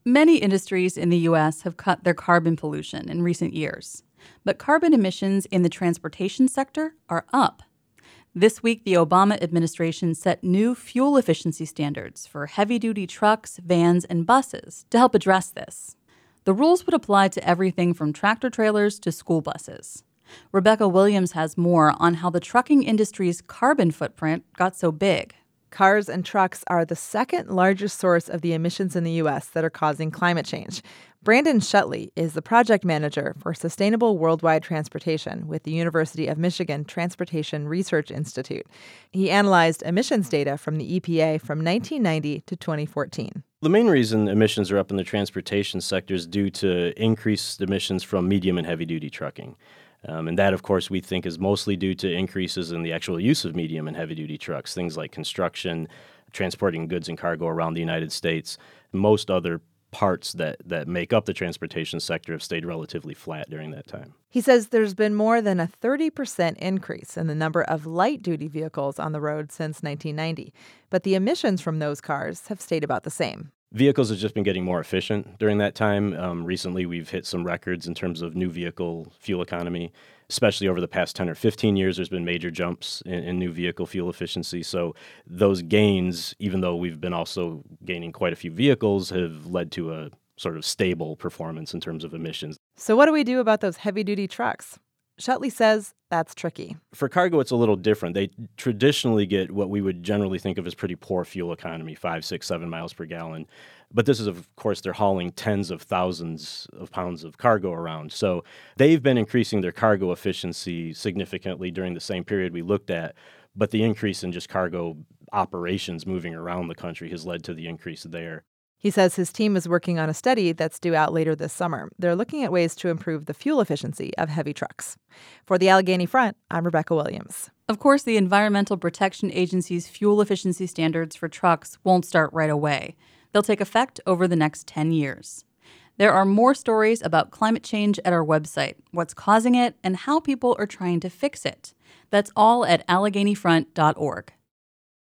Many industries in the U.S. have cut their carbon pollution in recent years, but carbon emissions in the transportation sector are up. This week, the Obama administration set new fuel efficiency standards for heavy-duty trucks, vans, and buses to help address this. The rules would apply to everything from tractor-trailers to school buses. Rebecca Williams has more on how the trucking industry's carbon footprint got so big. Cars and trucks are the second largest source of the emissions in the U.S. that are causing climate change. Brandon Shutley is the project manager for Sustainable Worldwide Transportation with the University of Michigan Transportation Research Institute. He analyzed emissions data from the EPA from 1990 to 2014. The main reason emissions are up in the transportation sector is due to increased emissions from medium and heavy-duty trucking. And that, of course, we think is mostly due to increases in the actual use of medium and heavy-duty trucks, things like construction, transporting goods and cargo around the United States. Most other parts that make up the transportation sector have stayed relatively flat during that time. He says there's been more than a 30% increase in the number of light-duty vehicles on the road since 1990, but the emissions from those cars have stayed about the same. Vehicles have just been getting more efficient during that time. Recently, we've hit some records in terms of new vehicle fuel economy, especially over the past 10 or 15 years. There's been major jumps in new vehicle fuel efficiency. So those gains, even though we've been also gaining quite a few vehicles, have led to a sort of stable performance in terms of emissions. So what do we do about those heavy-duty trucks? Shutley says that's tricky. For cargo, it's a little different. They traditionally get what we would generally think of as pretty poor fuel economy, 5, 6, 7 miles per gallon. But this is, of course, they're hauling tens of thousands of pounds of cargo around. So they've been increasing their cargo efficiency significantly during the same period we looked at. But the increase in just cargo operations moving around the country has led to the increase there. He says his team is working on a study that's due out later this summer. They're looking at ways to improve the fuel efficiency of heavy trucks. For the Allegheny Front, I'm Rebecca Williams. Of course, the Environmental Protection Agency's fuel efficiency standards for trucks won't start right away. They'll take effect over the next 10 years. There are more stories about climate change at our website, what's causing it, and how people are trying to fix it. That's all at AlleghenyFront.org.